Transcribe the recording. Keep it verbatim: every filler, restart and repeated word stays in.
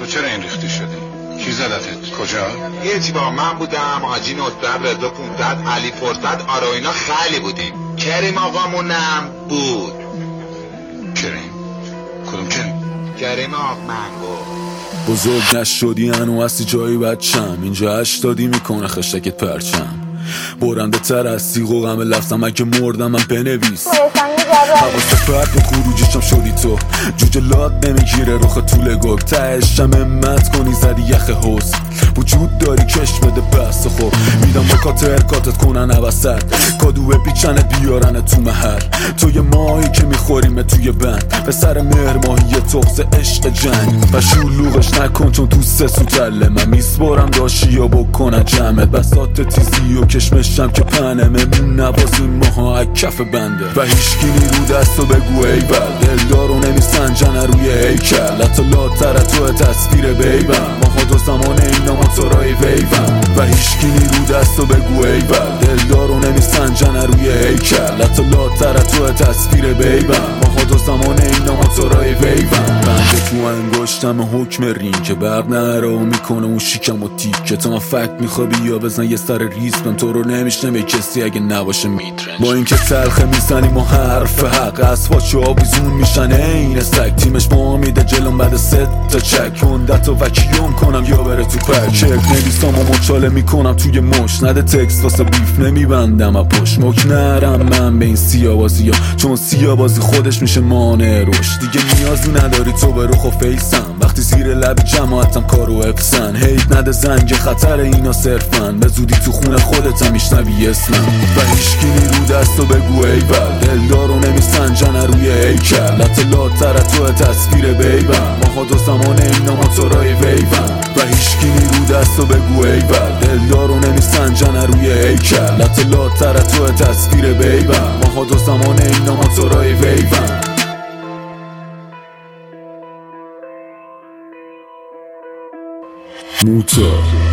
چرا این ریختی شدی؟ کی زدتت؟ کجا؟ یه چی با من بودم، حاجی نصرت، رضا پونصد، علی فرصت، آرا اینا خیلی بودیم. کریم آقامونم بود. کریم؟ کدوم کریم؟ کریم آق منگو. بزرگ نشدی هنو هستی جایی بچم، اینجا هشتادی میکنه خشتکت پرچم. برنده تر از سیغ و غم لفتم، اگه مردم من بنویس. حواست پرد به خروجیشم شدی تو، جوجه لات نمیگیره رخ طول گل. تهشم امت کنی زدی یخ حوز، وجود داری کش بده بست خوب. میدم با کاتر کاتت کنن عوستر، کادو پیچنت بیارن تو محل. توی ماهی که میخوریم توی بند، به سر مهر ماهی تغز عشق جنگ. و شلوغش نکن چون تو سه سوتله، من میسپارم داشی یا بکنن جمعت. بسات تیزی و کشمشم که پنمه، مون نوازیم ماها کف بنده. و هیشکی نیرو دستو بگو ای بل، دلدارو نمیسنجن روی هیکل. لطلا تر تو تصویر بیبم، ماها دو زمان اینا موتورای ویبم. و هیشکی نیرو دستو بگو ای بل، دلدارو نمیسنجن روی هیکل. لطلا تر تو تصویر بیبم، ماها دو زمان اینا موتورای ویبم. بنده تو انگشتم حکم رین که برق نرو میکنه اون شیکم و تیکه. تو من فکت میخوابی یا بزن یه سر ریسپم، تو رو نمیشنه کسی اگه نباشه میترنج. با اینکه تلخه میزنیم و حرف حق اسواج آویزون میشن این سگ. تیمش ما میده جلوم بعد ست تا چک، کندت و وکیوم کنم یا بره تو پک. نویسام و مچاله میکنم توی مش، نده تکست واسه بیف نمیبندم و پشت. مک نرم من به این سیابازی ها، چون سیابازی خودش میشه مانع رشد. دیگه نیازی نداری تو به رخ و فیسم، وقتی زیر لب جماعتم کارو افسن. هیت نده زنگ خطر اینا صرفن، به زودی تو خونه خودتم میشنوی اسمم. و هیشکی نیرو دستو بگو ای بل، دلدارو نمیسنجن روی هیکل. لطلا تر تو تصویر بیبم، ماها دو زمان اینا موتورای ویبم. و هیشکی نیرو دستو بگو ای بل، دلدارو نمیسنجن روی هیکل. لطلا تر تو تصویر بیبم، ماها دو زمان اینا موتورای ویبم. موتا